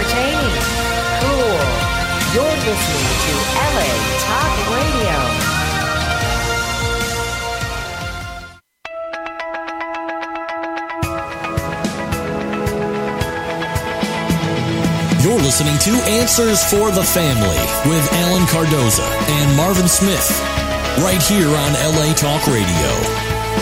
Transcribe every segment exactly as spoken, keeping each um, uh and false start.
entertaining, cool. You're listening to L A Talk Radio. You're listening to Answers for the Family with Alan Cardoza and Marvin Smith, right here on L A Talk Radio.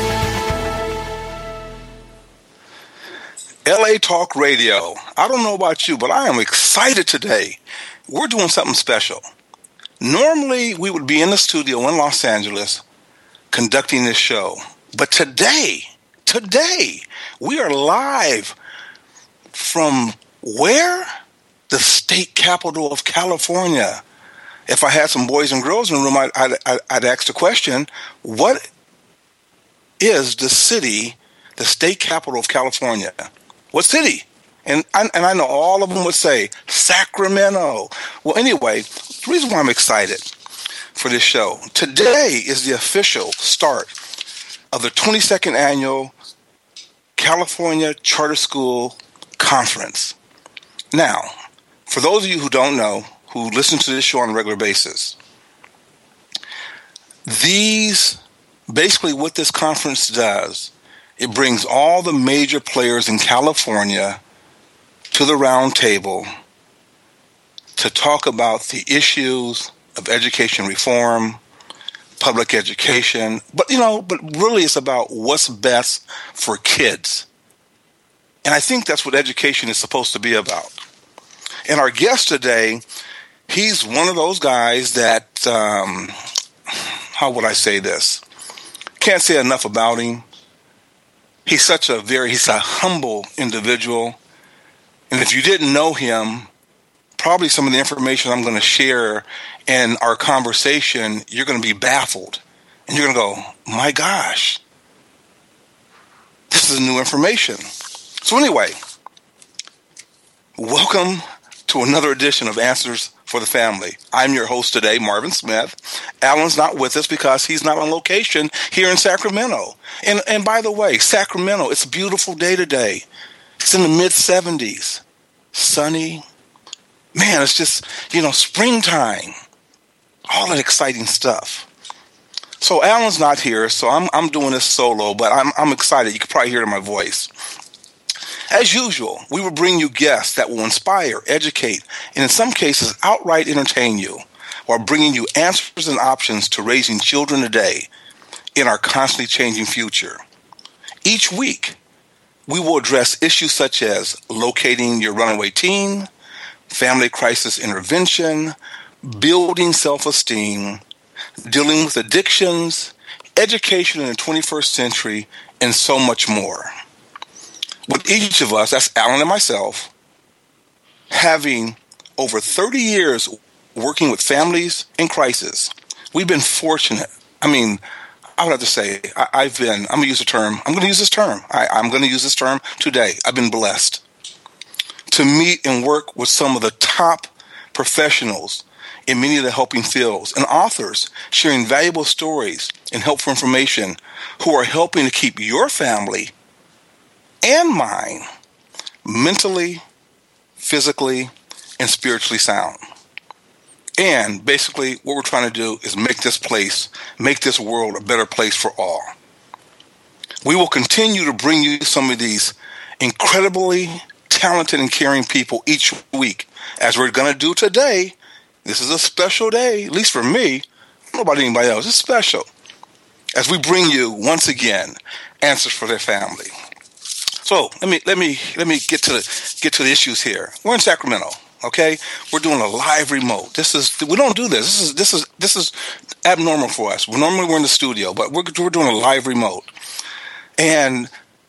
L A Talk Radio. I don't know about you, but I am excited today. We're doing something special. Normally, we would be in the studio in Los Angeles conducting this show. But today, today, we are live from where? The state capital of California. If I had some boys and girls in the room, I'd, I'd, I'd ask the question, what is the city, the state capital of California? What city? And I, and I know all of them would say Sacramento. Well, anyway, the reason why I'm excited for this show, today is the official start of the twenty-second Annual California Charter School Conference. Now, for those of you who don't know, who listen to this show on a regular basis, these, basically what this conference does, it brings all the major players in California to the round table to talk about the issues of education reform, public education, but you know, but really it's about what's best for kids. And I think that's what education is supposed to be about. And our guest today, he's one of those guys that, um, how would I say this? Can't say enough about him. He's such a very, he's a humble individual. And if you didn't know him, probably some of the information I'm going to share in our conversation, you're going to be baffled. And you're going to go, my gosh, this is new information. So anyway, welcome to another edition of Answers for the Family. I'm your host today, Marvin Smith. Alan's not with us because he's not on location here in Sacramento. And and by the way, Sacramento, it's a beautiful day today. It's in the mid seventies. Sunny. Man, it's just, you know, springtime. All that exciting stuff. So Alan's not here, so I'm I'm doing this solo, but I'm I'm excited. You can probably hear it in my voice. As usual, we will bring you guests that will inspire, educate, and in some cases, outright entertain you, while bringing you answers and options to raising children today in our constantly changing future. Each week, we will address issues such as locating your runaway teen, family crisis intervention, building self-esteem, dealing with addictions, education in the twenty-first century, and so much more. With each of us, that's Alan and myself, having over thirty years working with families in crisis, we've been fortunate. I mean, I would have to say, I, I've been, I'm going to use a term, I'm going to use this term. I, I'm going to use this term today. I've been blessed to meet and work with some of the top professionals in many of the helping fields and authors sharing valuable stories and helpful information who are helping to keep your family and mine mentally, physically, and spiritually sound. And basically, what we're trying to do is make this place, make this world a better place for all. We will continue to bring you some of these incredibly talented and caring people each week, as we're going to do today. This is a special day, at least for me. I don't know about anybody else. It's special. As we bring you, once again, answers for their family. So let me let me let me get to the get to the issues here. We're in Sacramento, okay? We're doing a live remote. This is we don't do this. This is this is this is abnormal for us. Normally we're in the studio, but we're we're doing a live remote. And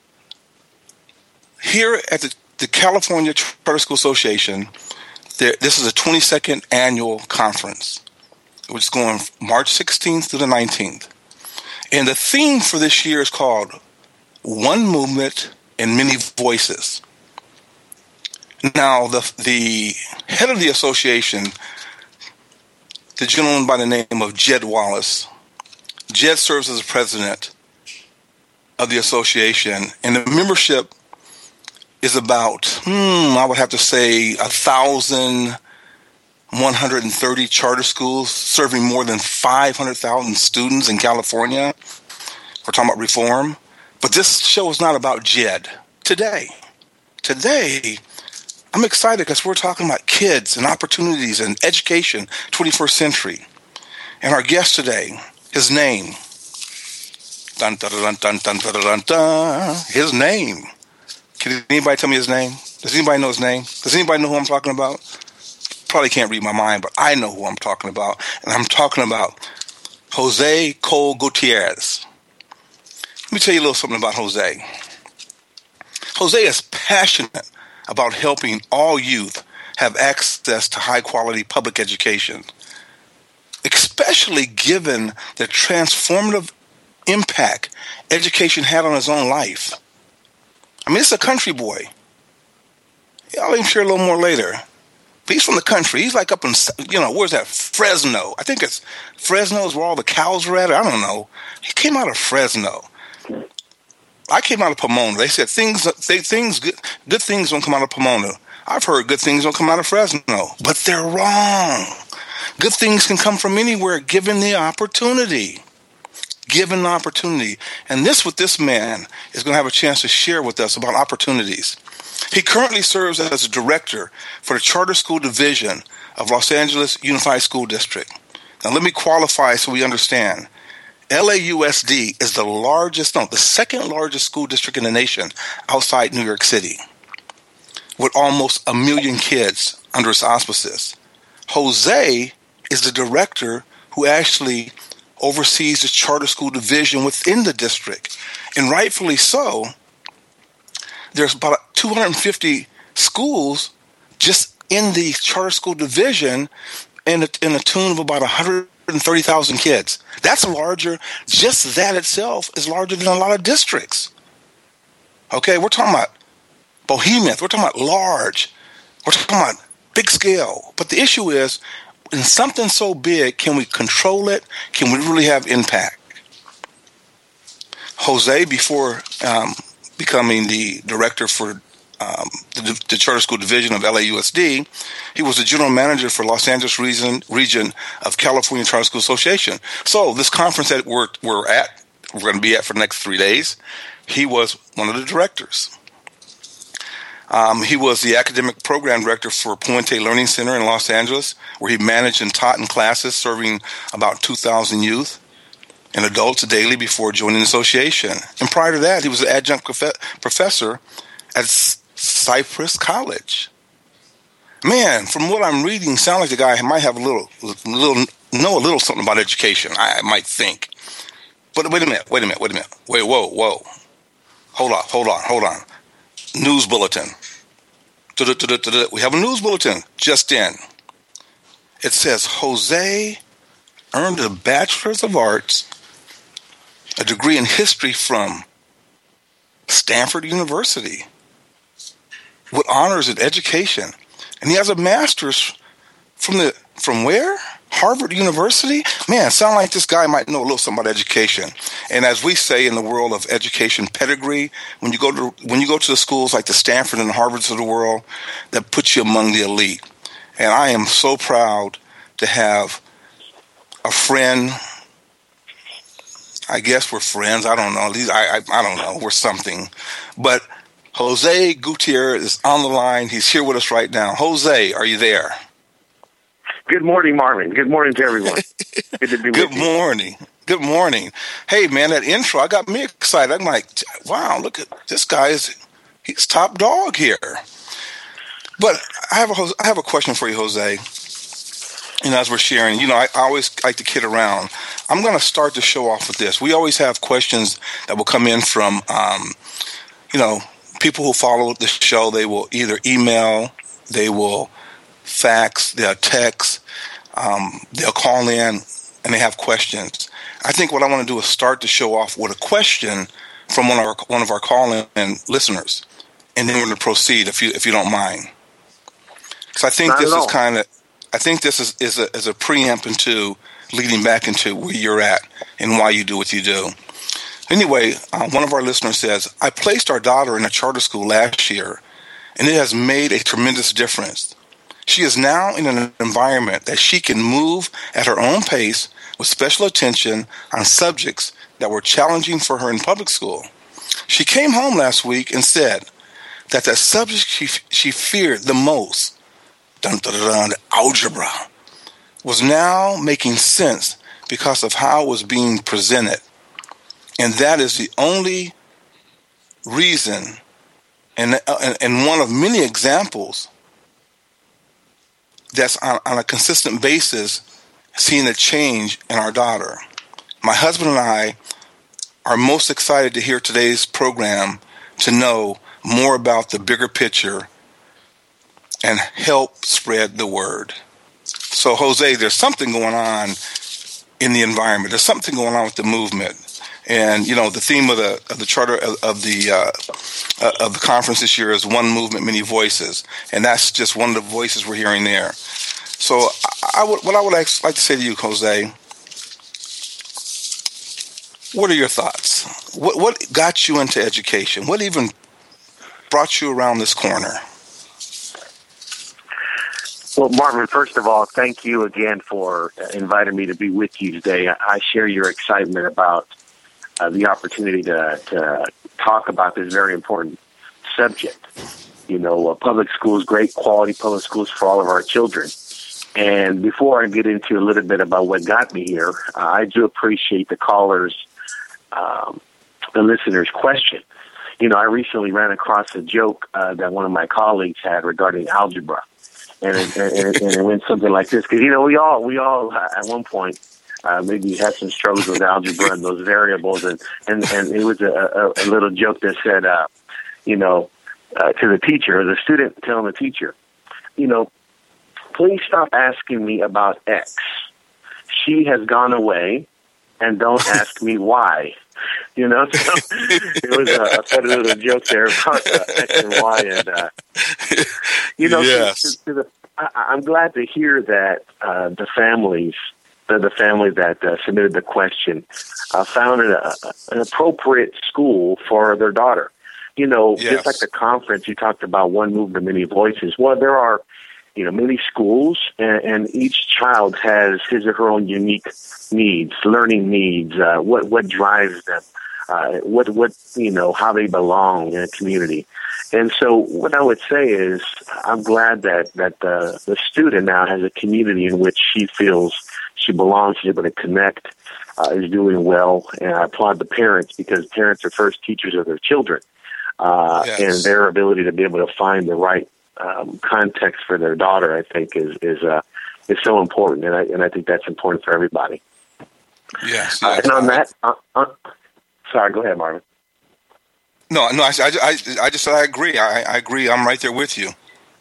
here at the, the California Charter School Association, there, this is a twenty-second annual conference, which is going March sixteenth through the nineteenth. And the theme for this year is called One Movement and Many Voices. Now, the the head of the association, the gentleman by the name of Jed Wallace, Jed serves as the president of the association, and the membership is about, hmm, I would have to say, one thousand one hundred thirty charter schools serving more than five hundred thousand students in California. We're talking about reform. But this show is not about J E D. Today, today, I'm excited because we're talking about kids and opportunities and education, twenty-first century. And our guest today, his name, dun, dun, dun, dun, dun, dun, dun, dun, his name. Can anybody tell me his name? Does anybody know his name? Does anybody know who I'm talking about? Probably can't read my mind, but I know who I'm talking about. And I'm talking about Jose Cole Gutierrez. Let me tell you a little something about Jose. Jose is passionate about helping all youth have access to high-quality public education, especially given the transformative impact education had on his own life. I mean, it's a country boy. I'll even share a little more later. But he's from the country. He's like up in, you know, where's that? Fresno. I think it's Fresno is where all the cows are at. I don't know. He came out of Fresno. I came out of Pomona. They said things, they, things, good, good things don't come out of Pomona. I've heard good things don't come out of Fresno, but they're wrong. Good things can come from anywhere, given the opportunity. Given the opportunity. And this, what this man is going to have a chance to share with us about opportunities. He currently serves as a director for the Charter School Division of Los Angeles Unified School District. Now, let me qualify so we understand. L A U S D is the largest, no, the second largest school district in the nation outside New York City, with almost a million kids under its auspices. Jose is the director who actually oversees the charter school division within the district. And rightfully so, there's about two hundred fifty schools just in the charter school division in a, in a tune of about one hundred thirty thousand kids. That's larger. Just that itself is larger than a lot of districts. Okay, we're talking about behemoth. We're talking about large. We're talking about big scale. But the issue is, in something so big, can we control it? Can we really have impact? Jose, before um, becoming the director for um, the, the Charter School Division of L A U S D, he was the general manager for Los Angeles region, region of California Charter School Association. So this conference that we're, we're at, we're going to be at for the next three days, he was one of the directors. Um, he was the academic program director for Puente Learning Center in Los Angeles, where he managed and taught in classes serving about two thousand youth and adults daily before joining the association. And prior to that, he was an adjunct prof- professor at Cypress College. Man, from what I'm reading, sounds like the guy might have a little, little, know a little something about education, I, I might think. But wait a minute, wait a minute, wait a minute. Wait, whoa, whoa. Hold on, hold on, hold on. News bulletin. We have a news bulletin just in. It says Jose earned a Bachelor's of Arts, a degree in history from Stanford University, with honors in education. And he has a master's from the from where? Harvard University? Man, sound like this guy might know a little something about education. And as we say in the world of education pedigree, when you go to when you go to the schools like the Stanford and the Harvards of the world, that puts you among the elite. And I am so proud to have a friend. I guess we're friends. I don't know. At least I, I I don't know. We're something. But Jose Gutierrez is on the line. He's here with us right now. Jose, are you there? Good morning, Marvin. Good morning to everyone. Good to be with you. Good morning. Good morning. Hey, man, that intro, I got me excited. I'm like, wow, look at this guy. Is he's top dog here. But I have a I have a question for you, Jose. You know, as we're sharing, you know, I, I always like to kid around. I'm going to start the show off with this. We always have questions that will come in from, um, you know, people who follow the show. They will either email, they will fax, they'll text, um, they'll call in, and they have questions. I think what I want to do is start the show off with a question from one of our one of our call-in listeners, and then we're going to proceed if you if you don't mind. So I think Not this at is all. kind of I think this is is a, is a preempt into leading back into where you're at and why you do what you do. Anyway, uh, one of our listeners says, I placed our daughter in a charter school last year and it has made a tremendous difference. She is now in an environment that she can move at her own pace with special attention on subjects that were challenging for her in public school. She came home last week and said that the subject she, she feared the most, dun, dun, dun, dun, algebra, was now making sense because of how it was being presented. And that is the only reason, and, and one of many examples, that's on, on a consistent basis seeing a change in our daughter. My husband and I are most excited to hear today's program to know more about the bigger picture and help spread the word. So, Jose, there's something going on in the environment. There's something going on with the movement. And, you know, the theme of the of the charter of, of the uh, of the conference this year is One Movement, Many Voices. And that's just one of the voices we're hearing there. So I, I would, what I would like to say to you, Jose, what are your thoughts? What, what got you into education? What even brought you around this corner? Well, Marvin, first of all, thank you again for inviting me to be with you today. I share your excitement about uh, the opportunity to, to talk about this very important subject. You know, uh, public schools, great quality public schools for all of our children. And before I get into a little bit about what got me here, uh, I do appreciate the callers, um, the listeners' question. You know, I recently ran across a joke uh, that one of my colleagues had regarding algebra. And it, and, and it went something like this, because, you know, we all, we all uh, at one point, uh, maybe had some struggles with algebra and those variables. And, and, and it was a, a, a little joke that said, uh, you know, uh, to the teacher, the student telling the teacher, you know, please stop asking me about X. She has gone away, and don't ask me why. You know, so it was a, a funny little joke there about uh, X and Y. And, uh, you know, yes. to, to, to the, I, I'm glad to hear that uh, the families, the, the family that uh, submitted the question, uh, found an, uh, an appropriate school for their daughter. You know, yes. Just like the conference, you talked about One Movement, Many Voices. Well, there are, you know, many schools, and, and each child has his or her own unique needs, learning needs, uh, what what drives them, uh, what what you know, how they belong in a community. And so, what I would say is, I'm glad that that the the student now has a community in which she feels she belongs, she's able to connect, uh, is doing well, and I applaud the parents, because parents are first teachers of their children, uh, yes. and their ability to be able to find the right Um, context for their daughter, I think, is is uh, is so important, and I and I think that's important for everybody. Yes. yes. Uh, and on that, uh, uh, sorry, go ahead, Marvin. No, no, I, I, I just said I agree. I, I agree. I'm right there with you.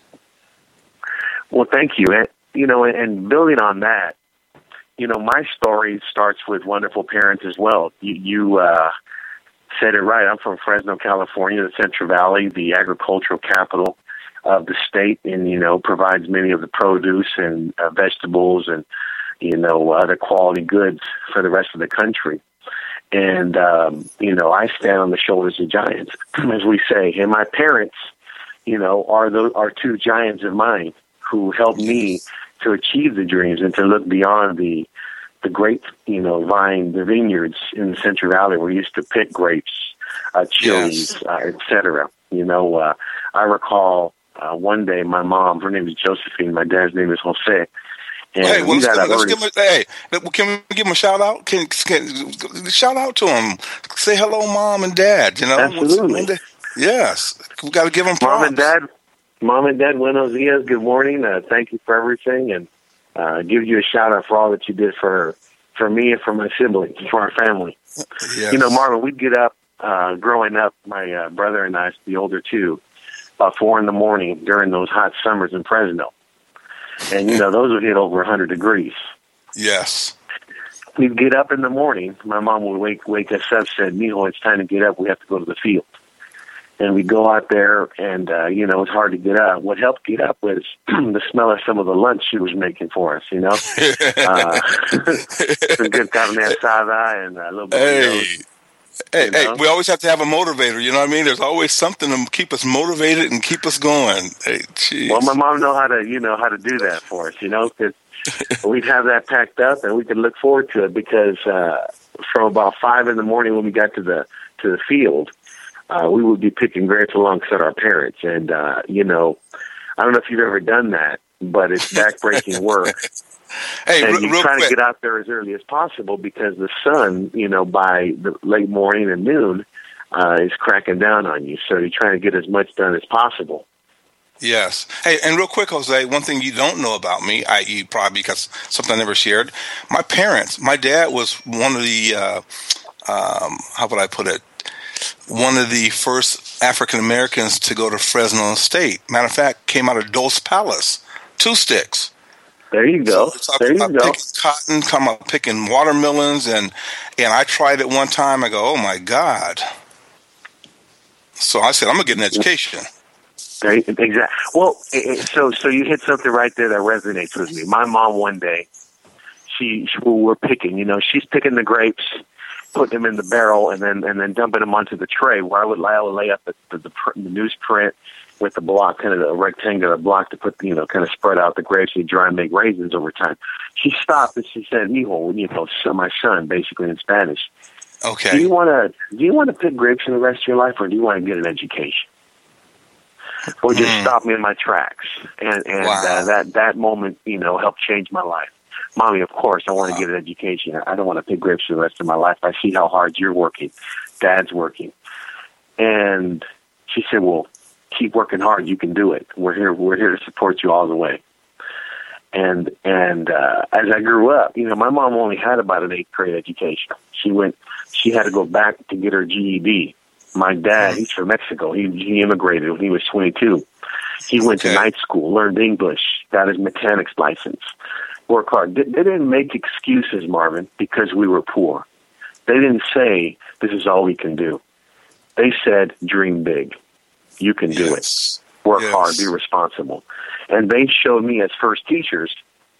Well, thank you, and you know, and building on that, you know, my story starts with wonderful parents as well. You, you uh, said it right. I'm from Fresno, California, the Central Valley, the agricultural capital of the state, and, you know, provides many of the produce and uh, vegetables and, you know, other quality goods for the rest of the country. And, um, you know, I stand on the shoulders of giants, as we say. And my parents, you know, are the, are two giants of mine who helped me to achieve the dreams and to look beyond the the great, you know, vine, the vineyards in the Central Valley where we used to pick grapes, uh, chilies, yes. uh, et cetera. You know, uh, I recall Uh, one day, my mom, her name is Josephine, my dad's name is Jose. And hey, well, we let's, got give, let's early... give him a, hey, can we give him a shout out? Can, can shout out to him? Say hello, mom and dad. You know, absolutely. Yes, we got to give them props. Mom and dad, mom and dad, buenos dias. Good morning. Uh, thank you for everything, and uh, give you a shout out for all that you did for for me and for my siblings, for our family. Yes. You know, Marvin, we'd get up uh, growing up. My uh, brother and I, the older two. About four in the morning during those hot summers in Fresno. And, you know, those would hit over one hundred degrees. Yes. We'd get up in the morning. My mom would wake wake us up, said, Mijo, it's time to get up. We have to go to the field. And we'd go out there, and, uh, you know, it's hard to get up. What helped get up was the smell of some of the lunch she was making for us, you know. uh, some good carne asada and a little bit hey. of those. Hey, You know? hey, we always have to have a motivator. You know what I mean? There's always something to keep us motivated and keep us going. Hey, geez. Well, my mom know how to, you know, how to do that for us, you know, because we'd have that packed up and we could look forward to it because uh, from about five in the morning when we got to the to the field, uh, we would be picking grapes alongside our parents. And, uh, you know, I don't know if you've ever done that, but it's backbreaking work. Hey, and real, you real try quick. to get out there as early as possible because the sun, you know, by the late morning and noon uh, is cracking down on you. So you're trying to get as much done as possible. Yes. Hey, and real quick, Jose, one thing you don't know about me, that is probably because something I never shared, my parents, my dad was one of the, uh, um, how would I put it, one of the first African-Americans to go to Fresno State. Matter of fact, came out of Dos Palace, Two Sticks. There you go. So there you I'm go. picking cotton, come up picking watermelons, and and I tried it one time. I go, oh my God! So I said, I'm gonna get an education. Exactly. Well, so so you hit something right there that resonates with me. My mom one day, she, she we're picking. You know, she's picking the grapes, putting them in the barrel, and then and then dumping them onto the tray. Where I would, I would lay up the the, the, the newsprint with the block, kind of a rectangular block to put, you know, kind of spread out the grapes and dry and make raisins over time. She stopped and she said, "Mijo, you know, so my son," basically in Spanish. Okay. Do you want to do you want to pick grapes for the rest of your life, or do you want to get an education? Or just Mm. stop me in my tracks. And and Wow. uh, that that moment, you know, helped change my life. Mommy, of course, I want to Wow. get an education. I don't want to pick grapes for the rest of my life. I see how hard you're working. Dad's working. And she said, "Well, keep working hard. You can do it. We're here. We're here to support you all the way." And and uh, as I grew up, you know, my mom only had about an eighth grade education. She went. She had to go back to get her G E D. My dad, he's from Mexico. He he immigrated when he was twenty-two. He went Okay. to night school, learned English, got his mechanic's license, worked hard. They, they didn't make excuses, Marvin, because we were poor. They didn't say, this is all we can do. They said, dream big. You can do Yes. it. Work Yes. hard. Be responsible. And they showed me as first teachers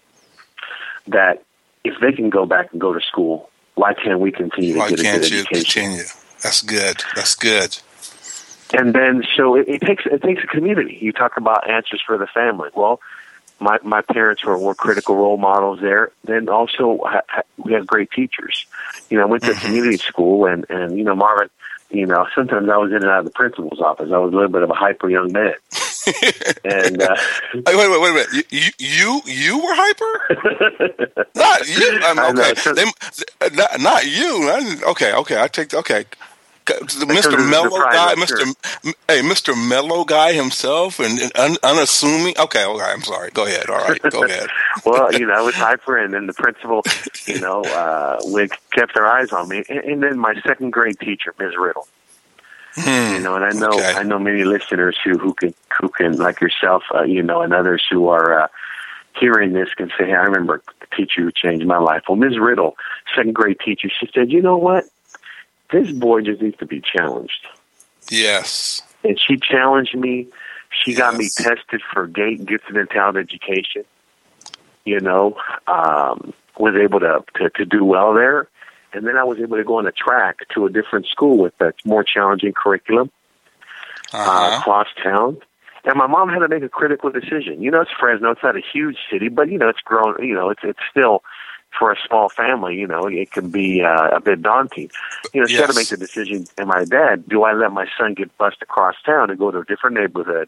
that if they can go back and go to school, why can't we continue to Why get a can't good you education? continue? That's good. That's good. And then, so it, it takes it takes a community. You talk about answers for the family. Well, my my parents were, were critical role models there. Then also, ha, ha, we had great teachers. You know, I went to Mm-hmm. community school, and and you know, Marvin. You know, sometimes I was in and out of the principal's office. I was a little bit of a hyper young man. And uh, Hey, wait, wait, wait a minute. You, you, you were hyper? Not you. I'm, I know. okay, So- Them- not, not you. I- Okay, okay. I take. Okay, Mister the- the Mellow pride guy, of Mister sure. M- Hey, Mister Mellow guy himself, and, and un, unassuming. Okay, okay. I'm sorry. Go ahead. All right, go ahead. well, you know, I was hyper, and then the principal, you know, uh, we kept their eyes on me. And, and then my second grade teacher, Miz Riddle. Hmm. You know, and I know Okay. I know many listeners who who can who can like yourself, uh, you know, and others who are uh, hearing this can say, "Hey, I remember a teacher who changed my life." Well, Miz Riddle, second grade teacher, she said, "You know what? This boy just needs to be challenged." Yes. And she challenged me. She got me Yes. tested for GATE, gifted and talented education. You know, um, was able to, to to do well there. And then I was able to go on a track to a different school with a more challenging curriculum uh, Uh-huh. across town. And my mom had to make a critical decision. You know, it's Fresno. It's not a huge city, but, you know, it's grown. You know, it's it's still, for a small family, you know, it can be uh, a bit daunting. You know, she had to Yes. make the decision. And my dad, do I let my son get bused across town and go to a different neighborhood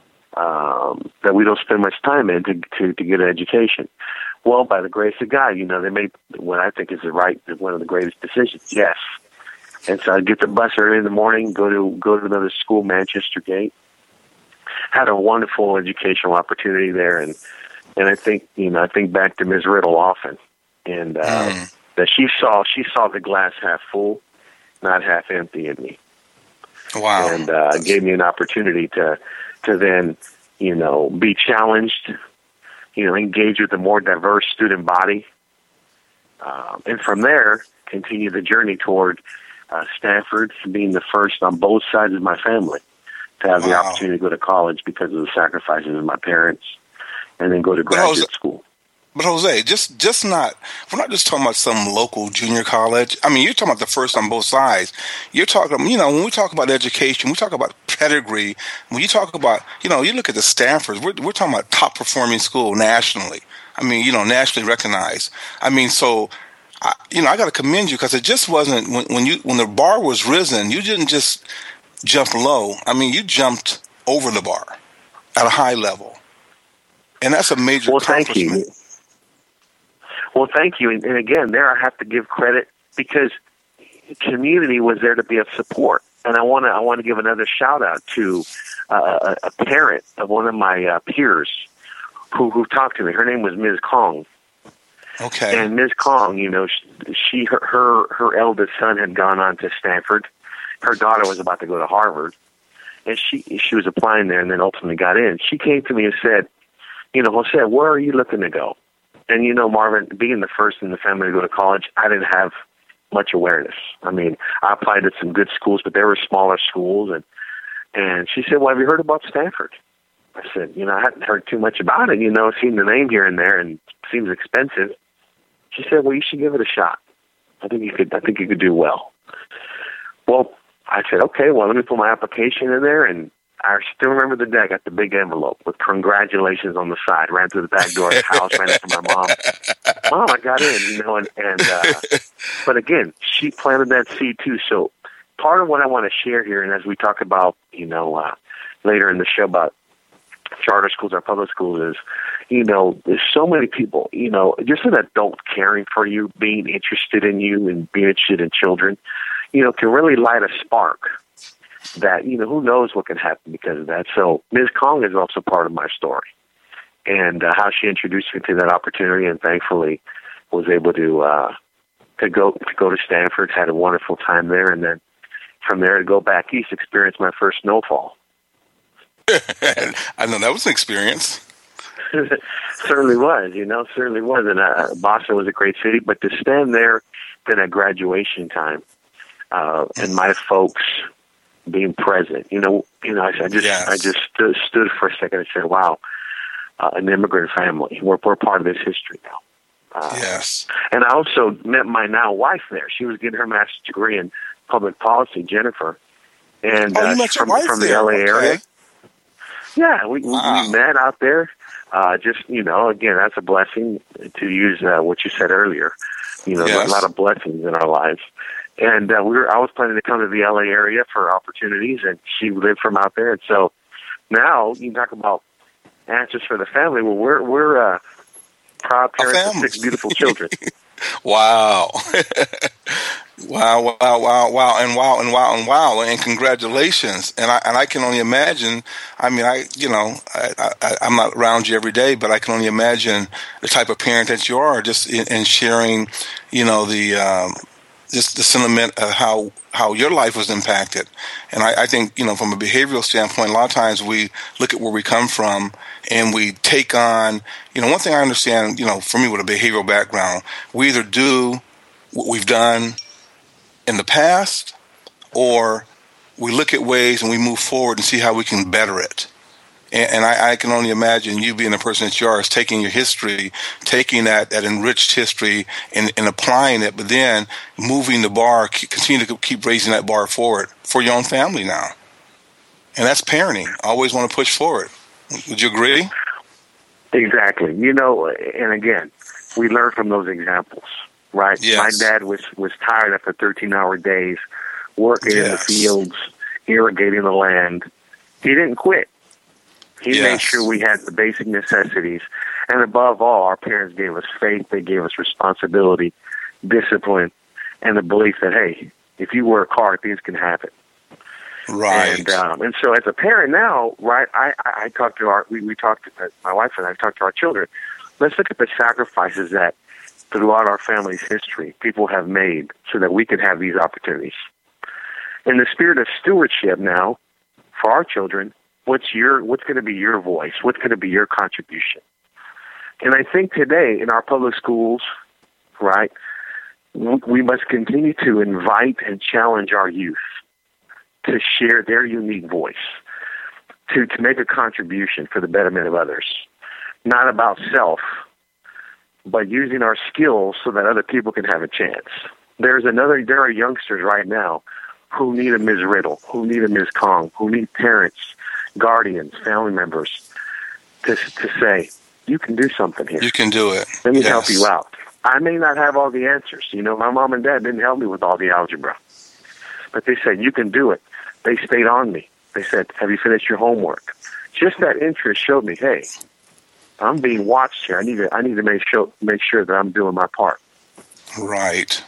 um, that we don't spend much time in to, to, to get an education? Well, by the grace of God, you know, they made what I think is the right, one of the greatest decisions. Yes. And so I'd get the bus early in the morning, go to go to another school, Manchester Gate. Had a wonderful educational opportunity there, and and I think you know I think back to Miz Riddle often, and uh, Mm. that she saw she saw the glass half full, not half empty in me, Wow. and uh, gave me an opportunity to to then you know be challenged, you know engage with a more diverse student body, um, and from there continue the journey toward uh, Stanford, being the first on both sides of my family to have the Wow. opportunity to go to college because of the sacrifices of my parents, and then go to graduate Jose- school. But Jose, just just not, we're not just talking about some local junior college. I mean, you're talking about the first on both sides. You're talking, you know, when we talk about education, we talk about pedigree. When you talk about, you know, you look at the Stanfords, we're, we're talking about top performing school nationally. I mean, you know, nationally recognized. I mean, so, I, you know, I got to commend you because it just wasn't, when, when you when the bar was risen, you didn't just jump low. I mean, you jumped over the bar at a high level. And that's a major well, accomplishment. Thank you. Well, thank you. And, and again, there I have to give credit because the community was there to be of support. And I want to I want to give another shout out to uh, a parent of one of my uh, peers who who talked to me. Her name was Miz Kong. Okay. And Miz Kong, you know, she, she her, her her eldest son had gone on to Stanford. Her daughter was about to go to Harvard, and she she was applying there, and then ultimately got in. She came to me and said, "You know, Jose, where are you looking to go?" And, you know, Marvin, being the first in the family to go to college, I didn't have much awareness. I mean, I applied to some good schools, but they were smaller schools. And, and she said, well, have you heard about Stanford? I said, you know, I hadn't heard too much about it. You know, seen the name here and there and it seems expensive. She said, well, you should give it a shot. I think you could, I think you could do well. Well, I said, okay, well, let me put my application in there, and I still remember the day. I got the big envelope with congratulations on the side. Ran through the back door of the house, ran up to my mom. Mom, I got in, you know, and, and uh, but again, she planted that seed too. So part of what I want to share here, and as we talk about, you know, uh, later in the show about charter schools or public schools is, you know, there's so many people, you know, just an adult caring for you, being interested in you and being interested in children, you know, can really light a spark that, you know, who knows what can happen because of that. So Miz Kong is also part of my story and uh, how she introduced me to that opportunity, and thankfully was able to uh, to go to go to Stanford, had a wonderful time there, and then from there to go back east, experience my first snowfall. I know that was an experience. Certainly was, you know, certainly was. And uh, Boston was a great city, but to stand there then at graduation time uh, and my folks being present, you know, you know, I, I just, yes. I just stood, stood for a second and said, "Wow, uh, an immigrant family. We're, we're part of this history now." Uh, yes. And I also met my now wife there. She was getting her master's degree in public policy, Jennifer, and oh, you uh, met your from wife from there. the L A Okay. area. Yeah, we, wow. we met out there. Uh, just, you know, again, that's a blessing to use uh, what you said earlier. You know, Yes. a lot of blessings in our lives. And uh, we were, I was planning to come to the L A area for opportunities, and she lived from out there. And so now you talk about answers for the family. Well, we're we're uh, proud parents of six beautiful children. Wow. Wow, wow, wow, wow, and wow, and wow, and wow, and congratulations. And I and I can only imagine, I mean, I, you know, I, I, I'm not around you every day, but I can only imagine the type of parent that you are, just in, in sharing, you know, the, um, just the sentiment of how, how your life was impacted. And I, I think, you know, from a behavioral standpoint, a lot of times we look at where we come from and we take on, you know, one thing I understand, you know, for me with a behavioral background, we either do what we've done in the past, or we look at ways and we move forward and see how we can better it. And, and I, I can only imagine you being the person that you are, is taking your history, taking that, that enriched history and, and applying it, but then moving the bar, continue to keep raising that bar forward for your own family now. And that's parenting. I always want to push forward. Would you agree? Exactly. You know, and again, we learn from those examples. Right. Yes. My dad was, was tired after thirteen-hour days, working yes. in the fields, irrigating the land. He didn't quit. He yes. made sure we had the basic necessities. And above all, our parents gave us faith. They gave us responsibility, discipline, and the belief that, hey, if you work hard, things can happen. Right. And um, and so as a parent now, right, I, I, I talk to our, we, we talk to, my wife and I talk to our children. Let's look at the sacrifices that throughout our family's history, people have made so that we can have these opportunities. In the spirit of stewardship now, for our children, what's your what's going to be your voice? What's going to be your contribution? And I think today in our public schools, right, we must continue to invite and challenge our youth to share their unique voice, to, to make a contribution for the betterment of others. Not about self, but using our skills so that other people can have a chance. There's another, there are youngsters right now who need a Miz Riddle, who need a Miz Kong, who need parents, guardians, family members to to say, you can do something here. You can do it. Let me yes. help you out. I may not have all the answers. You know, my mom and dad didn't help me with all the algebra. But they said, you can do it. They stayed on me. They said, have you finished your homework? Just that interest showed me, hey, I'm being watched here. I need to, I need to make sure, make sure that I'm doing my part. Right.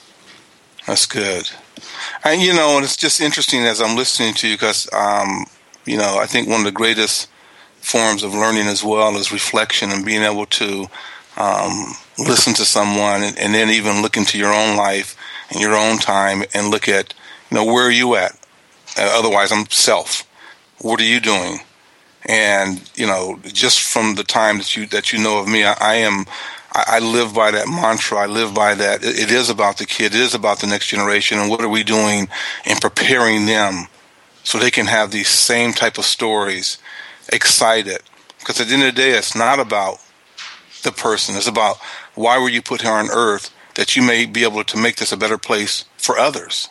That's good. And, you know, and it's just interesting as I'm listening to you because, um, you know, I think one of the greatest forms of learning as well is reflection and being able to um, listen to someone and, and then even look into your own life and your own time and look at, you know, where are you at? Uh, otherwise, I'm self. What are you doing? And, you know, just from the time that you that you know of me, I, I am, I, I live by that mantra. I live by that. It, it is about the kid. It is about the next generation. And what are we doing in preparing them so they can have these same type of stories, excited? Because at the end of the day, it's not about the person. It's about why were you put here on earth that you may be able to make this a better place for others.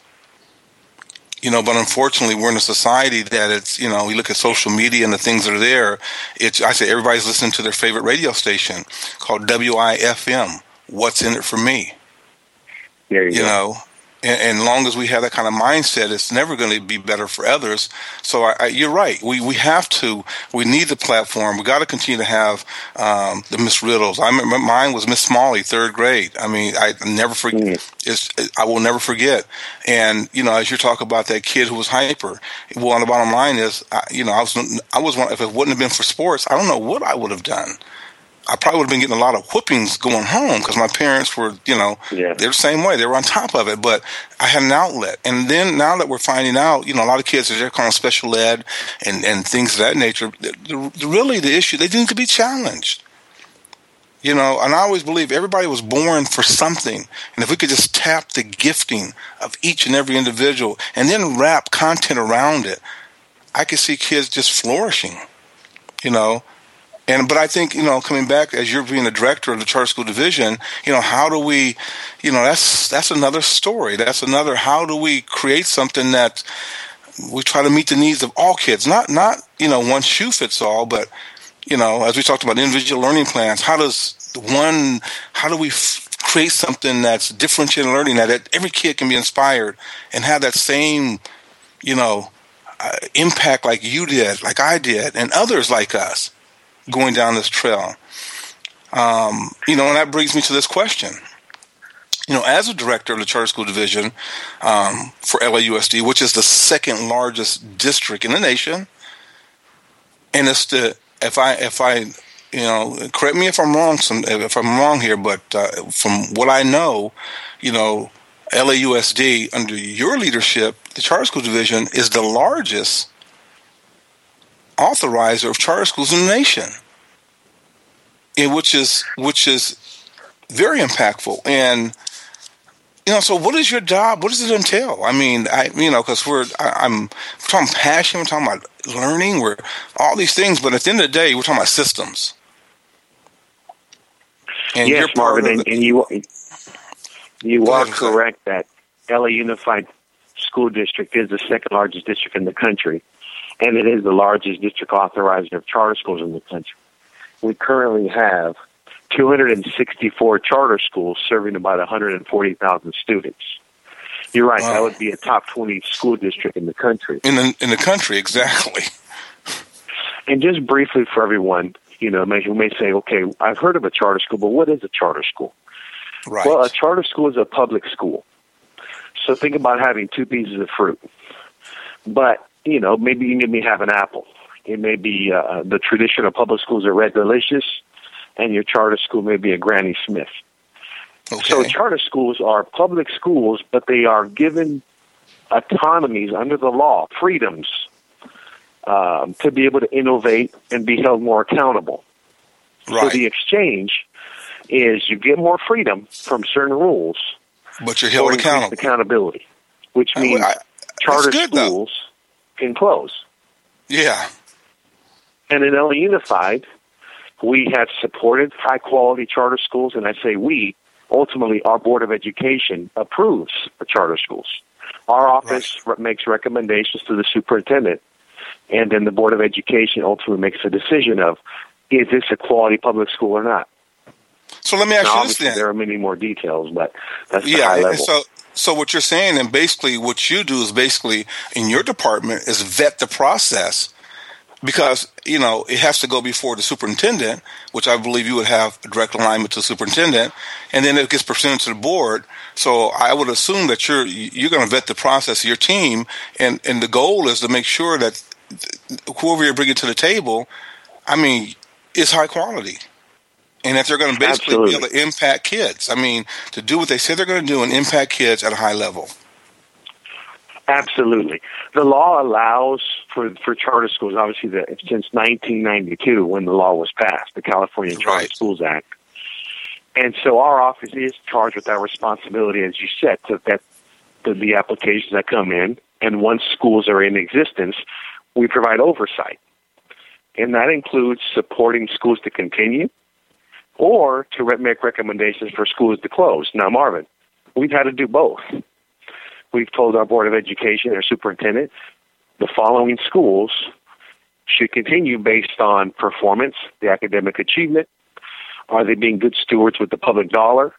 You know, but unfortunately, we're in a society that it's, you know, we look at social media and the things that are there. It's, I say, everybody's listening to their favorite radio station called W I F M. What's in it for me? There you, you go. know, and, and long as we have that kind of mindset, it's never going to be better for others. So I, I, you're right. We we have to. We need the platform. We got to continue to have um, the Miss Riddles. I remember mine was Miss Smalley, third grade. I mean, I never forget. Mm. It's, I will never forget. And you know, as you talk about that kid who was hyper, well, the bottom line is, I, you know, I was I was one. If it wouldn't have been for sports, I don't know what I would have done. I probably would have been getting a lot of whoopings going home because my parents were, you know, yeah. they're the same way. They were on top of it, but I had an outlet. And then now that we're finding out, you know, a lot of kids are calling special ed and, and things of that nature. The, the, really, the issue, they need to be challenged. You know, and I always believe everybody was born for something. And if we could just tap the gifting of each and every individual and then wrap content around it, I could see kids just flourishing, you know. And but I think, you know, coming back as you're being the director of the charter school division, you know, how do we, you know, that's that's another story. That's another. How do we create something that we try to meet the needs of all kids? Not not you know one shoe fits all, but you know, as we talked about individual learning plans, how does one? How do we f- create something that's differentiated learning that every kid can be inspired and have that same, you know, uh, impact like you did, like I did, and others like us going down this trail. Um, you know, and that brings me to this question. You know, as a director of the charter school division um, for L A U S D, which is the second largest district in the nation, and it's the, if I, if I, you know, correct me if I'm wrong, some, if I'm wrong here, but uh, from what I know, you know, L A U S D under your leadership, the charter school division is the largest authorizer of charter schools in the nation, and which is which is very impactful. And you know, so what is your job? What does it entail? I mean, I you know, because we're I, I'm we're talking passion, we're talking about learning, we're all these things, but at the end of the day, we're talking about systems. And yes, Marvin, and, and you you are correct that L A Unified School District is the second largest district in the country. And it is the largest district authorizer of charter schools in the country. We currently have two hundred sixty-four charter schools serving about one hundred forty thousand students. You're right. Wow. That would be a top twenty school district in the country. In the in the country, exactly. And just briefly for everyone, you know, who may say, okay, I've heard of a charter school, but what is a charter school? Right. Well, a charter school is a public school. So think about having two pieces of fruit. But you know, maybe you may have an apple. It may be uh, the traditional public schools are Red Delicious, and your charter school may be a Granny Smith. Okay. So charter schools are public schools, but they are given autonomies under the law, freedoms, um, to be able to innovate and be held more accountable. Right. So the exchange is you get more freedom from certain rules, but you're held accountable. Accountability, which means I, I, charter good, schools though. Can close. Yeah. And in L A Unified, we have supported high-quality charter schools, and I say we, ultimately our Board of Education approves the charter schools. Our office right. makes recommendations to the superintendent, and then the Board of Education ultimately makes a decision of, is this a quality public school or not? So let me ask now, you this then. There are many more details, but that's the yeah, high level. And so, so what you're saying, and basically what you do is basically in your department is vet the process, because, you know, it has to go before the superintendent, which I believe you would have a direct alignment to the superintendent, and then it gets presented to the board. So I would assume that you're you're going to vet the process of your team, and, and the goal is to make sure that whoever you're bringing to the table, I mean, is high quality, and that they're going to basically Absolutely. be able to impact kids. I mean, to do what they say they're going to do and impact kids at a high level. Absolutely. The law allows for, for charter schools, obviously, the, since nineteen ninety-two, when the law was passed, the California Charter Right. Schools Act. And so our office is charged with that responsibility, as you said, to vet the, the applications that come in. And once schools are in existence, we provide oversight. And that includes supporting schools to continue or to re- make recommendations for schools to close. Now, Marvin, we've had to do both. We've told our Board of Education, our superintendent, the following schools should continue based on performance, the academic achievement. Are they being good stewards with the public dollar?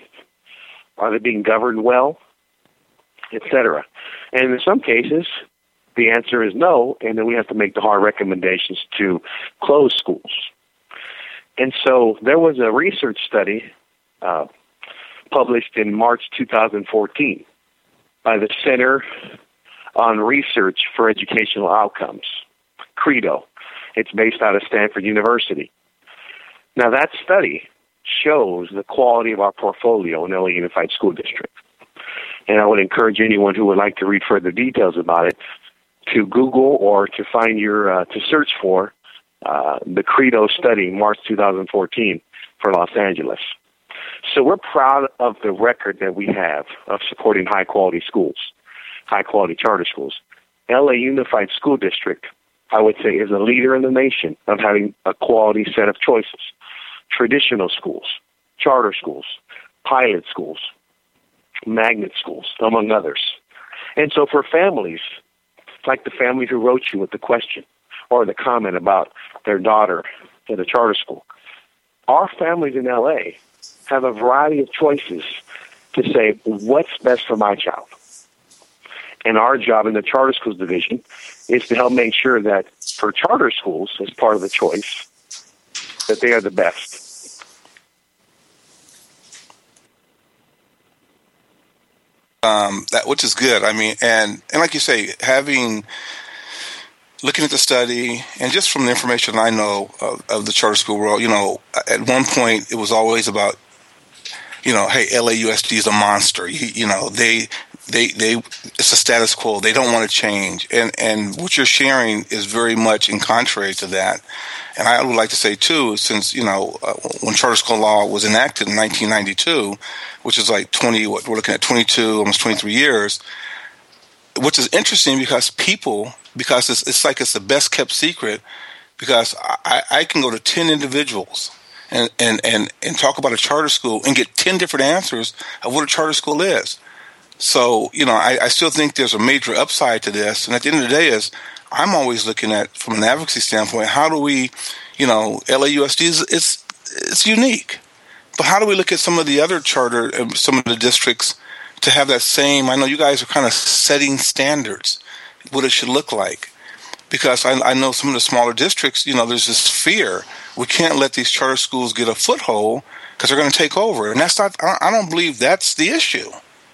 Are they being governed well? Et cetera. And in some cases, the answer is no, and then we have to make the hard recommendations to close schools. And so there was a research study uh, published in March two thousand fourteen by the Center on Research for Educational Outcomes, CREDO. It's based out of Stanford University. Now, that study shows the quality of our portfolio in L A Unified School District. And I would encourage anyone who would like to read further details about it to Google or to find your, uh, to search for uh, the CREDO study, March two thousand fourteen, for Los Angeles. So we're proud of the record that we have of supporting high-quality schools, high-quality charter schools. L A Unified School District, I would say, is a leader in the nation of having a quality set of choices. Traditional schools, charter schools, pilot schools, magnet schools, among others. And so for families, like the family who wrote you with the question or the comment about their daughter at a charter school, our families in L A have a variety of choices to say, what's best for my child? And our job in the Charter Schools Division is to help make sure that for charter schools, as part of the choice, that they are the best. Um, that which is good. I mean, and, and like you say, having looking at the study and just from the information I know of, of the charter school world, you know, at one point it was always about, you know, hey, L A U S D is a monster. You, you know, they, they, they, it's a status quo. They don't want to change. And, and what you're sharing is very much in contrary to that. And I would like to say too, since, you know, uh, when charter school law was enacted in nineteen ninety-two, which is like twenty, what we're looking at twenty-two, almost twenty-three years, which is interesting because people, because it's, it's like it's the best kept secret, because I, I can go to ten individuals and, and, and, and talk about a charter school and get ten different answers of what a charter school is. So, you know, I, I still think there's a major upside to this. And at the end of the day is, I'm always looking at, from an advocacy standpoint, how do we, you know, L A U S D is it's, it's unique. But how do we look at some of the other charter, some of the districts to have that same, I know you guys are kind of setting standards, what it should look like. Because I, I know some of the smaller districts, you know, there's this fear. We can't let these charter schools get a foothold because they're going to take over. And that's not, I don't believe that's the issue.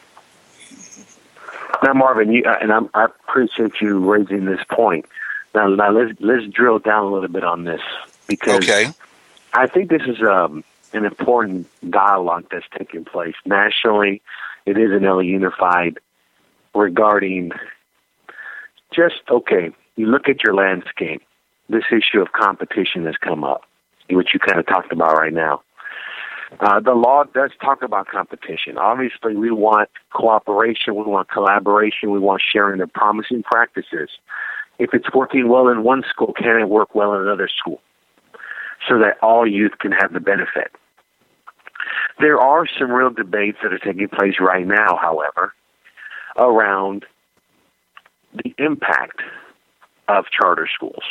Now, Marvin, you, and I'm, I appreciate you raising this point. Now, now let's let's drill down a little bit on this because okay. I think this is um, an important dialogue that's taking place nationally. It is in L A Unified regarding just okay. You look at your landscape. This issue of competition has come up, which you kind of talked about right now. Uh, the law does talk about competition. Obviously, we want cooperation, we want collaboration, we want sharing of promising practices. If it's working well in one school, can it work well in another school? so that all youth can have the benefit. There are some real debates that are taking place right now, however, around the impact of charter schools.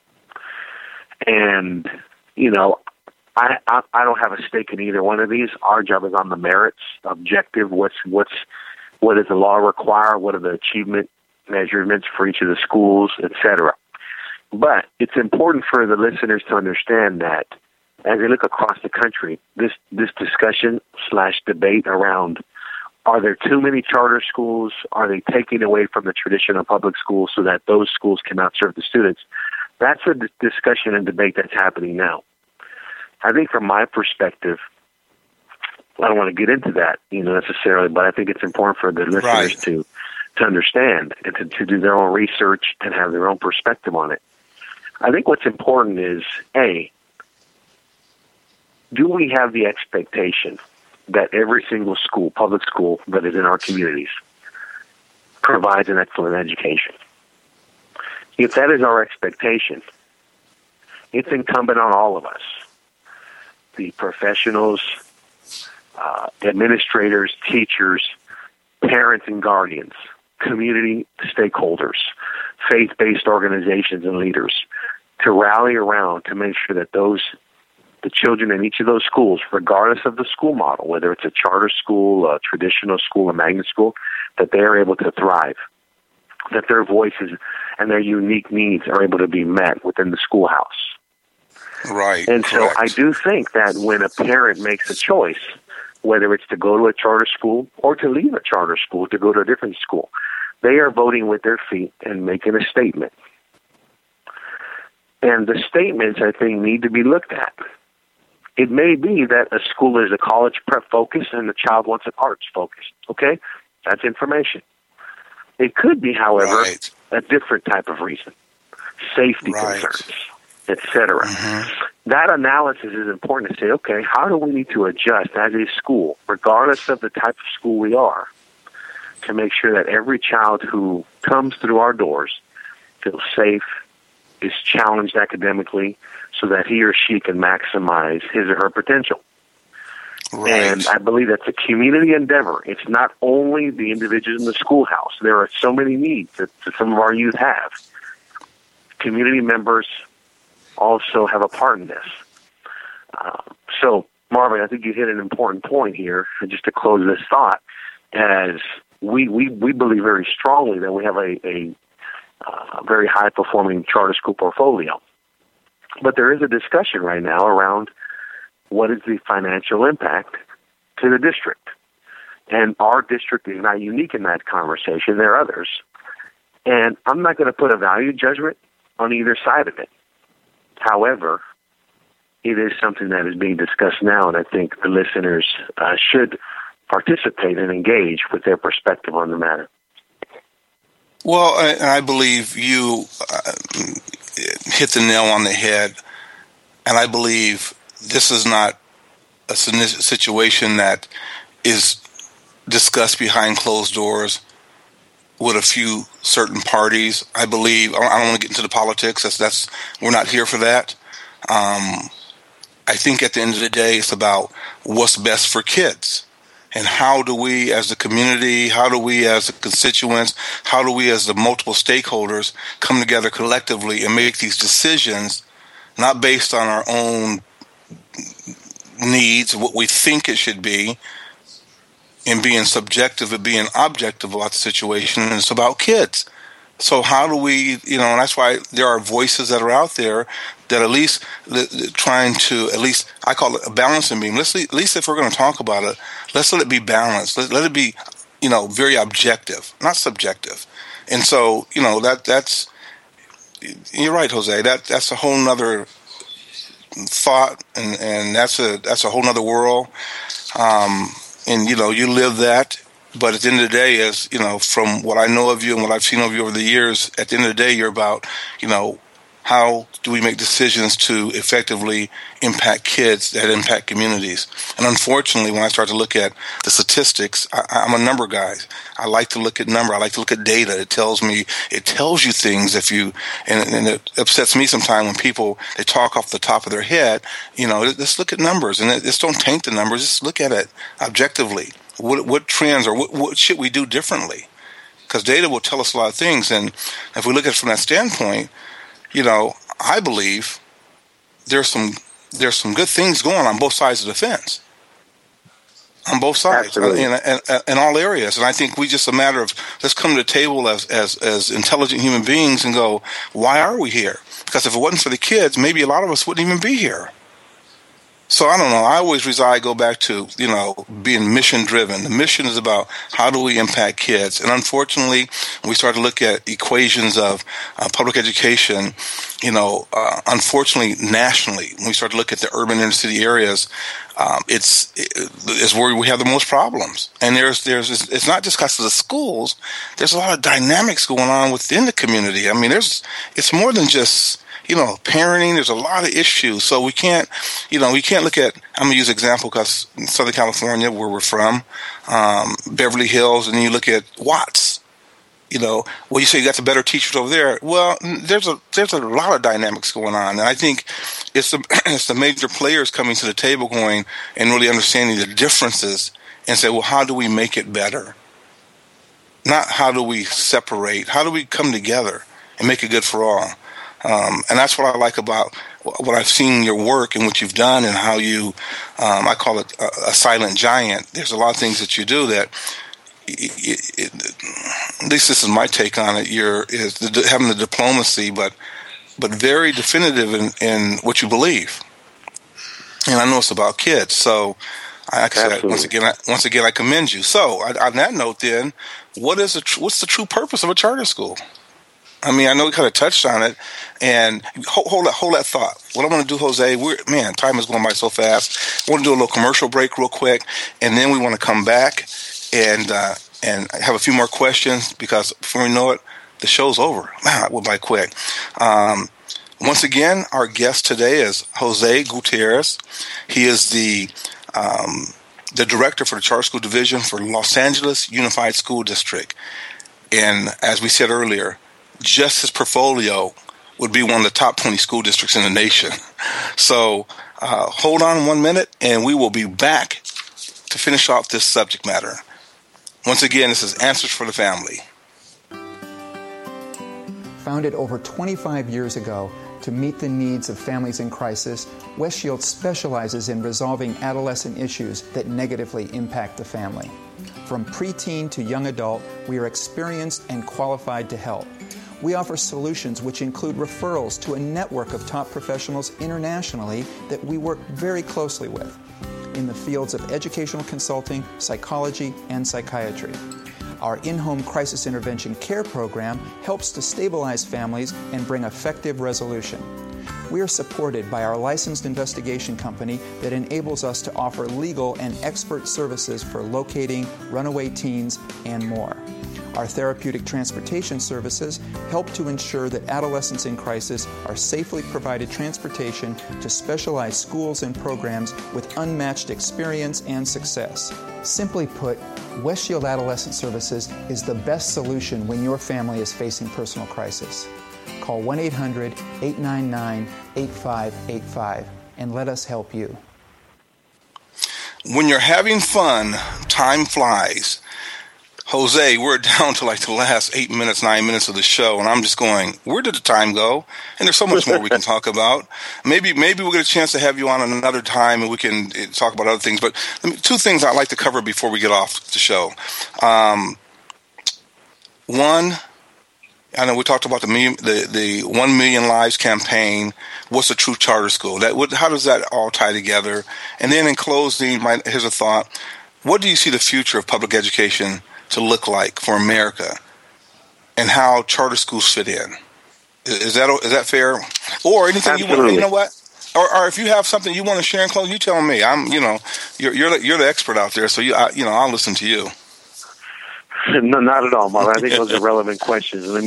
And, you know, I, I I don't have a stake in either one of these. Our job is on the merits, objective. What's what's what does the law require? What are the achievement measurements for each of the schools, et cetera. But it's important for the listeners to understand that as they look across the country, this this discussion slash debate around are there too many charter schools? Are they taking away from the traditional public schools so that those schools cannot serve the students? That's a d- discussion and debate that's happening now. I think from my perspective, I don't want to get into that, you know, necessarily, but I think it's important for the listeners Right. to to understand and to, to do their own research and have their own perspective on it. I think what's important is, A, do we have the expectation that every single school, public school that is in our communities, provides an excellent education? If that is our expectation, it's incumbent on all of us, the professionals, uh, administrators, teachers, parents and guardians, community stakeholders, faith-based organizations and leaders, to rally around to make sure that those the children in each of those schools, regardless of the school model, whether it's a charter school, a traditional school, a magnet school, that they are able to thrive, that their voices and their unique needs are able to be met within the schoolhouse. Right. And so correct. I do think that when a parent makes a choice, whether it's to go to a charter school or to leave a charter school to go to a different school, they are voting with their feet and making a statement. And the statements, I think, need to be looked at. It may be that a school is a college prep focus and the child wants an arts focus. Okay? That's information. It could be, however, Right. a different type of reason. Safety Right. concerns, et cetera. Mhm. That analysis is important to say, okay, how do we need to adjust as a school, regardless of the type of school we are, to make sure that every child who comes through our doors feels safe, is challenged academically, so that he or she can maximize his or her potential. Right. And I believe that's a community endeavor. It's not only the individuals in the schoolhouse. There are so many needs that, that some of our youth have. Community members also have a part in this. Uh, so, Marvin, I think you hit an important point here. And just to close this thought, as we we, we believe very strongly that we have a, a, a very high-performing charter school portfolio. But there is a discussion right now around what is the financial impact to the district. And our district is not unique in that conversation. There are others. And I'm not going to put a value judgment on either side of it. However, it is something that is being discussed now, and I think the listeners uh, should participate and engage with their perspective on the matter. Well, I, I believe you uh, hit the nail on the head, and I believe this is not a situation that is discussed behind closed doors with a few certain parties. I believe, I don't want to get into the politics, that's, that's we're not here for that. Um, I think at the end of the day, it's about what's best for kids. And how do we as a community, how do we as the constituents, how do we as the multiple stakeholders come together collectively and make these decisions, not based on our own needs, what we think it should be, and being subjective and being objective about the situation. And it's about kids. So how do we, you know, and that's why there are voices that are out there that at least trying to, at least, I call it a balancing beam. Let's, at least if we're going to talk about it, let's let it be balanced. Let, let it be, you know, very objective, not subjective. And so, you know, that that's, you're right, Jose, that that's a whole nother thought, and, and that's a, that's a whole nother world. Um, and, you know, you live that. But at the end of the day, as you know, from what I know of you and what I've seen of you over the years, at the end of the day, you're about, you know, how do we make decisions to effectively impact kids that impact communities? And unfortunately, when I start to look at the statistics, I, I'm a number guy. I like to look at number. I like to look at data. It tells me, it tells you things if you, and, and it upsets me sometimes when people, they talk off the top of their head. You know, let's look at numbers, and just don't taint the numbers. Just look at it objectively. What, what trends or what, what should we do differently? Because data will tell us a lot of things. And if we look at it from that standpoint, you know, I believe there's some there's some good things going on both sides of the fence, on both sides, in, in, in all areas. And I think we just a matter of let's come to the table as, as as intelligent human beings and go, why are we here? Because if it wasn't for the kids, maybe a lot of us wouldn't even be here. So I don't know. I always reside, go back to, you know, being mission driven. The mission is about how do we impact kids. And unfortunately, when we start to look at equations of uh, public education, you know, uh, unfortunately, nationally, when we start to look at the urban inner city areas, um, it's, it, it's where we have the most problems. And there's, there's, it's not just because of the schools. There's a lot of dynamics going on within the community. I mean, there's, it's more than just, you know, parenting. There's a lot of issues. So we can't, you know, we can't look at, I'm going to use an example because in Southern California, where we're from, um, Beverly Hills, and then you look at Watts, you know, well, you say you got the better teachers over there. Well, there's a, there's a lot of dynamics going on. And I think it's the, it's the major players coming to the table going and really understanding the differences and say, well, how do we make it better? Not how do we separate? How do we come together and make it good for all? Um, and that's what I like about what I've seen in your work and what you've done and how you, um, I call it a, a silent giant. There's a lot of things that you do that, it, it, at least this is my take on it, you're is the, having the diplomacy, but but very definitive in, in what you believe. And I know it's about kids. So, like I said, once again, I, once again, I commend you. So, on that note then, what is a tr- what's the true purpose of a charter school? I mean, I know we kind of touched on it, and hold, hold that, hold that thought. What I want to do, Jose, we're, man, time is going by so fast. I want to do a little commercial break real quick, and then we want to come back and uh, and have a few more questions because before we know it, the show's over. Man, that went by quick. Um, once again, our guest today is Jose Gutierrez. He is the um, the director for the Charter School Division for Los Angeles Unified School District, and as we said earlier, just his portfolio would be one of the top twenty school districts in the nation. So uh, hold on one minute, and we will be back to finish off this subject matter. Once again, this is Answers for the Family. Founded over twenty-five years ago to meet the needs of families in crisis, West Shield specializes in resolving adolescent issues that negatively impact the family. From preteen to young adult, we are experienced and qualified to help. We offer solutions which include referrals to a network of top professionals internationally that we work very closely with in the fields of educational consulting, psychology, and psychiatry. Our in-home crisis intervention care program helps to stabilize families and bring effective resolution. We are supported by our licensed investigation company that enables us to offer legal and expert services for locating runaway teens and more. Our therapeutic transportation services help to ensure that adolescents in crisis are safely provided transportation to specialized schools and programs with unmatched experience and success. Simply put, West Shield Adolescent Services is the best solution when your family is facing personal crisis. Call one eight hundred, eight nine nine, eight five eight five and let us help you. When you're having fun, time flies. Jose, we're down to like the last eight minutes, nine minutes of the show, and I'm just going, where did the time go? And there's so much more we can talk about. Maybe maybe we'll get a chance to have you on another time, and we can talk about other things. But two things I'd like to cover before we get off the show. Um, one, I know we talked about the the, the One Million Lives campaign. What's a true charter school? That what, how does that all tie together? And then in closing, my, here's a thought. What do you see the future of public education to look like for America, and how charter schools fit in? Is that is that fair? Or anything Absolutely. you want? You know what? Or, or if you have something you want to share in closing, you tell me. I'm, you know, you're you're the, you're the expert out there, so you I, you know I'll listen to you. No, not at all, Mark. I think those are relevant questions. Let me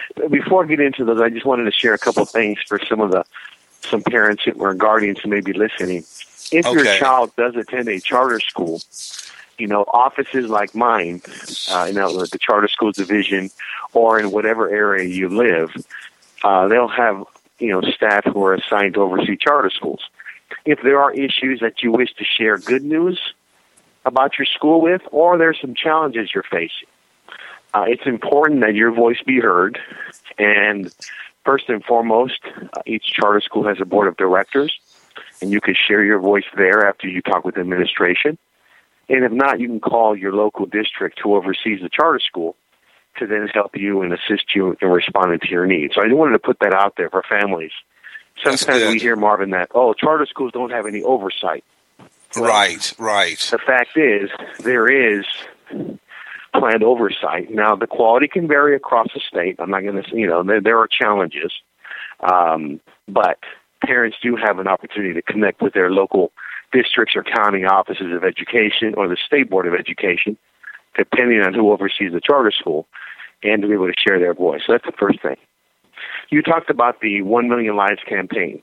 before I get into those, I just wanted to share a couple of things for some of the some parents or guardians who may be listening. If Okay. your child does attend a charter school, you know, offices like mine, uh, you know, the charter school division, or in whatever area you live, uh, they'll have, you know, staff who are assigned to oversee charter schools. If there are issues that you wish to share good news about your school with, or there's some challenges you're facing, uh, it's important that your voice be heard. And first and foremost, uh, each charter school has a board of directors, and you can share your voice there after you talk with administration. And if not, you can call your local district who oversees the charter school to then help you and assist you in responding to your needs. So I wanted to put that out there for families. Sometimes we hear, Marvin, that, oh, charter schools don't have any oversight. Well, right, right. The fact is, there is planned oversight. Now, the quality can vary across the state. I'm not going to, you know, there, there are challenges. Um, but parents do have an opportunity to connect with their local districts or county offices of education or the state board of education, depending on who oversees the charter school, and to be able to share their voice. So that's the first thing. You talked about the One Million Lives campaign.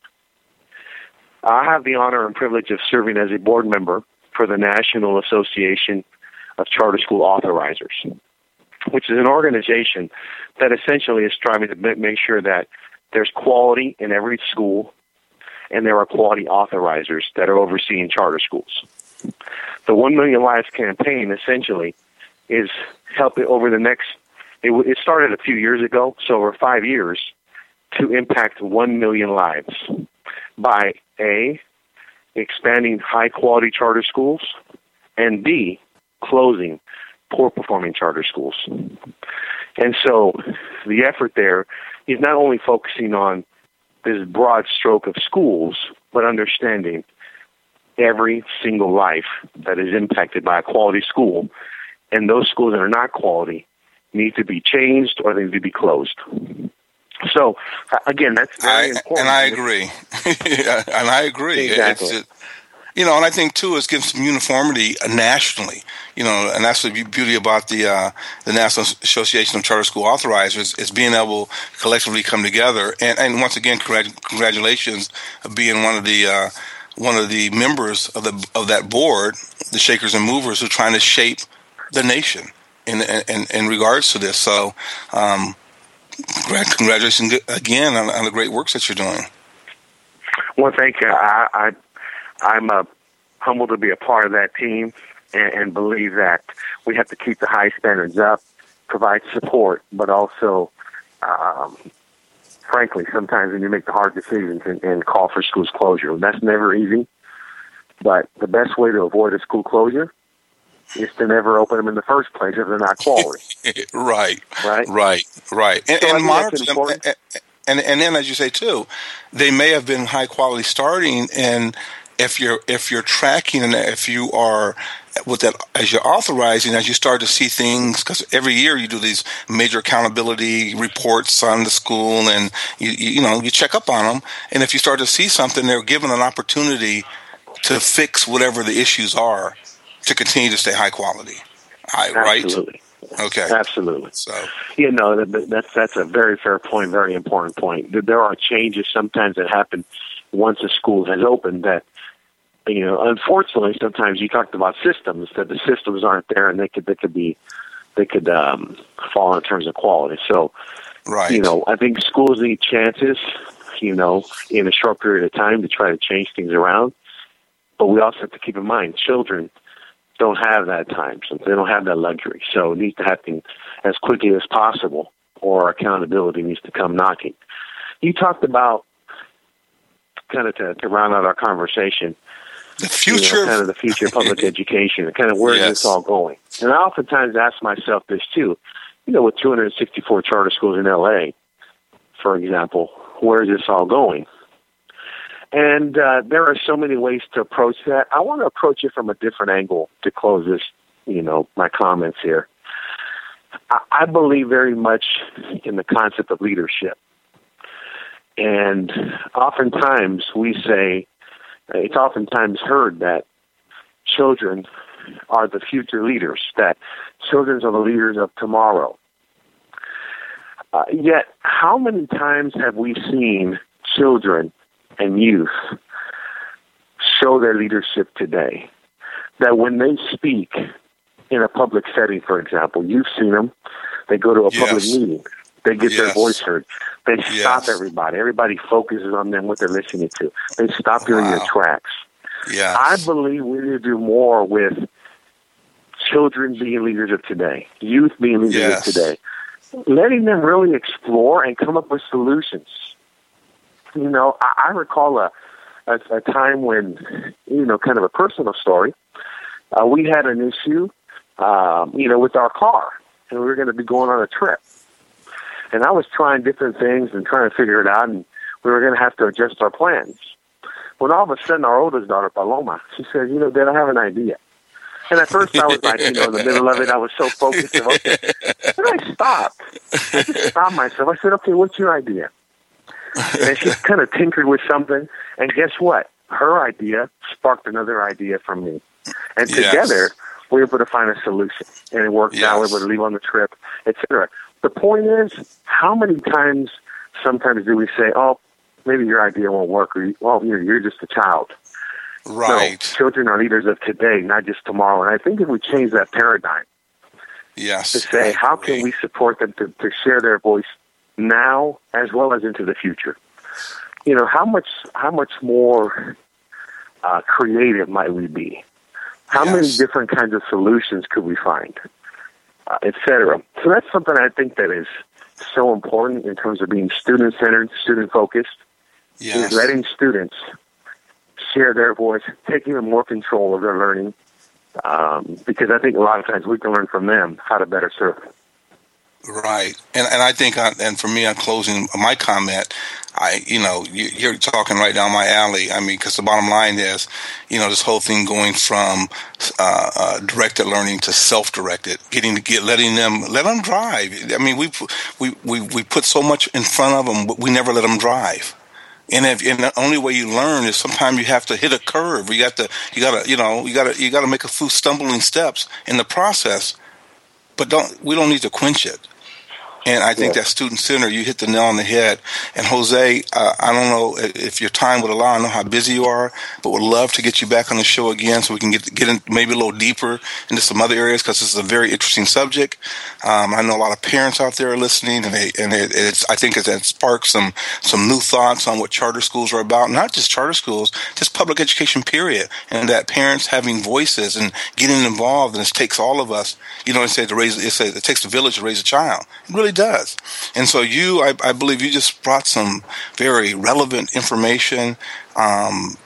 I have the honor and privilege of serving as a board member for the National Association of Charter School Authorizers, which is an organization that essentially is striving to make sure that there's quality in every school and there are quality authorizers that are overseeing charter schools. The One Million Lives campaign essentially is helping over the next, it, it started a few years ago, so over five years, to impact one million lives by A, expanding high-quality charter schools, and B, closing poor-performing charter schools. And so the effort there is not only focusing on this broad stroke of schools, but understanding every single life that is impacted by a quality school, and those schools that are not quality need to be changed or they need to be closed. So, again, that's very I, important. And I agree. and I agree. Exactly. It's, it, you know, and I think, too, it's gives some uniformity nationally. You know, and that's the beauty about the uh, the National Association of Charter School Authorizers is being able to collectively come together. And, and once again, congratulations of being one of the uh, one of the members of the of that board, the Shakers and Movers, who are trying to shape the nation in in, in regards to this. So, um, congratulations again on, on the great works that you're doing. Well, thank you. I, I I'm uh, humbled to be a part of that team. And, and believe that we have to keep the high standards up, provide support, but also, um, frankly, sometimes when you make the hard decisions and, and call for schools closure, that's never easy. But the best way to avoid a school closure is to never open them in the first place if they're not quality. right, right, right, right. And, so and monitor them. important. And, and then, as you say too, they may have been high quality starting, and if you're if you're tracking and if you are with that as you're authorizing, as you start to see things, because every year you do these major accountability reports on the school, and you, you you know you check up on them, and if you start to see something, they're given an opportunity to fix whatever the issues are to continue to stay high quality. I, right? Absolutely. Okay. Absolutely. So you know that, that's that's a very fair point, very important point. There are changes sometimes that happen once a school has opened that. You know, unfortunately, sometimes you talked about systems that the systems aren't there, and they could they could be they could um, fall in terms of quality. So, right. you know, I think schools need chances, you know, in a short period of time to try to change things around. But we also have to keep in mind, children don't have that time, so they don't have that luxury. So it needs to happen as quickly as possible, or accountability needs to come knocking. You talked about kind of to, to round out our conversation. The future, you know, kind of the future of public education, and kind of where yes. is this all going? And I oftentimes ask myself this too. You know, with two hundred sixty-four charter schools in L A, for example, where is this all going? And uh, there are so many ways to approach that. I want to approach it from a different angle to close this, you know, my comments here. I, I believe very much in the concept of leadership, and oftentimes we say. It's oftentimes heard that children are the future leaders, that children are the leaders of tomorrow. Uh, yet, how many times have we seen children and youth show their leadership today? That when they speak in a public setting, for example, you've seen them, they go to a public Yes. meeting, they get Yes. their voice heard, they stop Yes. everybody, everybody focuses on them, what they're listening to, they stop you in your Wow. tracks. Yes. I believe we need to do more with children being leaders of today, youth being leaders Yes. of today, letting them really explore and come up with solutions. You know, I, I recall a, a, a time when, you know, kind of a personal story, uh, we had an issue, um, you know, with our car, and we were going to be going on a trip. And I was trying different things and trying to figure it out, and we were going to have to adjust our plans. When all of a sudden, our oldest daughter, Paloma, she said, you know, Dad, I have an idea. And at first, I was like, you know, in the middle of it, I was so focused. And, okay. Then I stopped. I just stopped myself. I said, okay, what's your idea? And she kind of tinkered with something. And guess what? Her idea sparked another idea from me. And Yes. together, we were able to find a solution. And it worked out. We Yes. were able to leave on the trip, et cetera. The point is, how many times, sometimes do we say, oh, maybe your idea won't work, or, well, you're, you're just a child. Right. No, children are leaders of today, not just tomorrow. And I think if we change that paradigm Yes. to say, I how can agree. we support them to, to share their voice now as well as into the future? You know, how much how much more uh, creative might we be? How many Yes. different kinds of solutions could we find, uh, et cetera? So that's something I think that is so important in terms of being student-centered, student-focused, Yes. is letting students share their voice, take even more control of their learning, um, because I think a lot of times we can learn from them how to better serve them. Right, and and I think, I, and for me, on closing my comment, I, you know, you, you're talking right down my alley. I mean, because the bottom line is, you know, this whole thing going from uh, uh, directed learning to self-directed, getting to get, letting them, let them drive. I mean, we we we we put so much in front of them, but we never let them drive. And if, and the only way you learn is sometimes you have to hit a curve. You got to, you got to, you know, you got to, you got to make a few stumbling steps in the process. But don't, we don't need to quench it. And I think Yeah. that student center, you hit the nail on the head. And Jose, uh, I don't know if your time would allow. I know how busy you are, but would love to get you back on the show again so we can get get in maybe a little deeper into some other areas, because this is a very interesting subject. Um, I know a lot of parents out there are listening, and they and it, it's I think it, it sparks some some new thoughts on what charter schools are about. Not just charter schools, just public education, period. And that parents having voices and getting involved, and it takes all of us. You know, it said to raise it said it takes a village to raise a child. It really does. And so you, I, I believe you just brought some very relevant information um,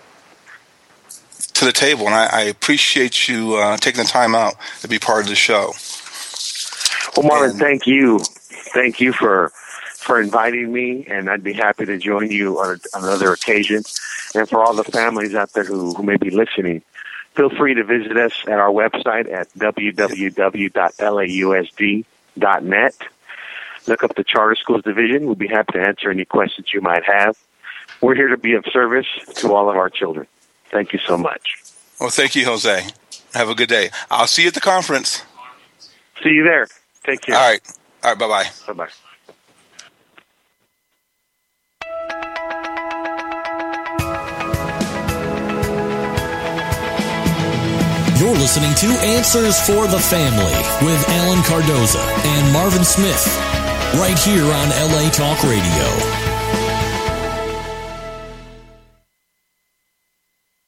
to the table, and I, I appreciate you uh, taking the time out to be part of the show. Well, Marvin, And- thank you. Thank you for for inviting me, and I'd be happy to join you on, a, on another occasion. And for all the families out there who, who may be listening, feel free to visit us at our website at w w w dot l a u s d dot net. Look up the Charter Schools Division. We'd be happy to answer any questions you might have. We're here to be of service to all of our children. Thank you so much. Well, thank you, Jose. Have a good day. I'll see you at the conference. See you there. Take care. All right. All right. Bye-bye. Bye-bye. You're listening to Answers for the Family with Alan Cardoza and Marvin Smith, right here on L A Talk Radio.